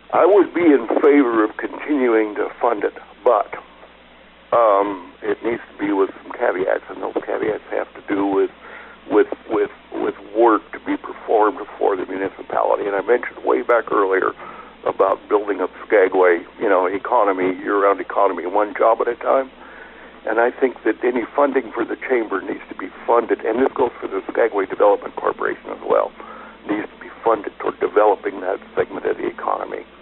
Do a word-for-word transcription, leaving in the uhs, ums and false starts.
I would be in favor of continuing to fund it, but um, it needs to be with some caveats, and those caveats have to do with with with with work to be performed for the municipality. And I mentioned way back earlier about building up Skagway, you know, economy, year-round economy, one job at a time. And I think that any funding for the chamber needs to be funded, and this goes for the Skagway Development Corporation as well, needs to be funded toward developing that segment of the economy.